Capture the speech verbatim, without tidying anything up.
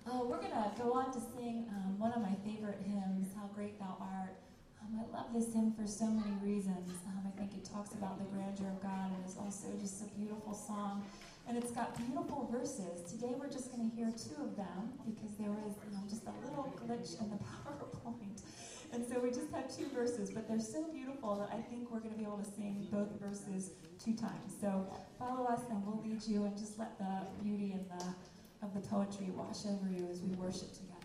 Oh, we're going to go on to sing um, one of my favorite hymns, How Great Thou Art. Um, I love this hymn for so many reasons. Um, I think it talks about the grandeur of God, and it's also just a beautiful song. And it's got beautiful verses. Today we're just going to hear two of them because there was um, just a little glitch in the PowerPoint. And so we just have two verses, but they're so beautiful that I think we're going to be able to sing both verses two times. So follow us and we'll lead you, and just let the beauty and the of the poetry wash over you as we worship together.